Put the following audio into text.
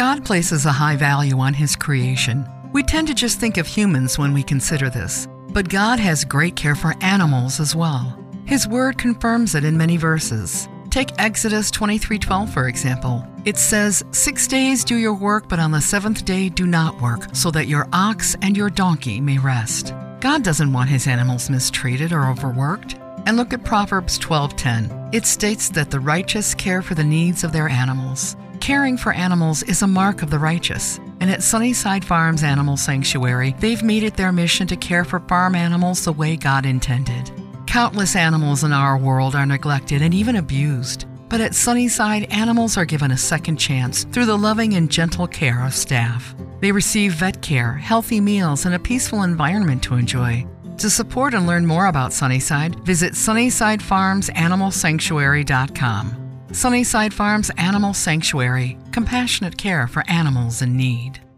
God places a high value on His creation. We tend to just think of humans when we consider this, but God has great care for animals as well. His Word confirms it in many verses. Take Exodus 23:12 for example. It says, 6 days do your work, but on the seventh day do not work, so that your ox and your donkey may rest. God doesn't want His animals mistreated or overworked. And look at Proverbs 12:10. It states that the righteous care for the needs of their animals. Caring for animals is a mark of the righteous. And at Sunnyside Farms Animal Sanctuary, they've made it their mission to care for farm animals the way God intended. Countless animals in our world are neglected and even abused. But at Sunnyside, animals are given a second chance through the loving and gentle care of staff. They receive vet care, healthy meals, and a peaceful environment to enjoy. To support and learn more about Sunnyside, visit SunnysideFarmsAnimalSanctuary.com. Sunnyside Farms Animal Sanctuary, compassionate care for animals in need.